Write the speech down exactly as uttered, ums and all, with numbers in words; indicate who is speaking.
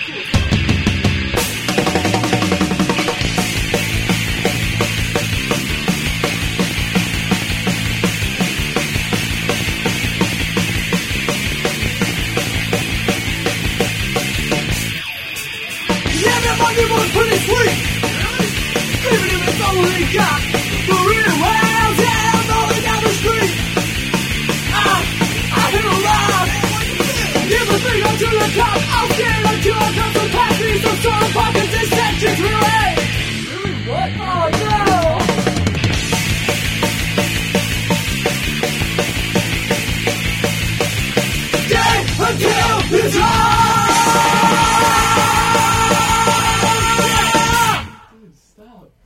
Speaker 1: Money was pretty sweet. Even if it's all we got. The real wells, yeah, I'm rolling down the street. I, I hit a lot. Give a thing up to the top. I'll stand up till I come to pass me some sort of pocket dissections. Really? Really? What? Oh, no. Stay until it's on. Stop.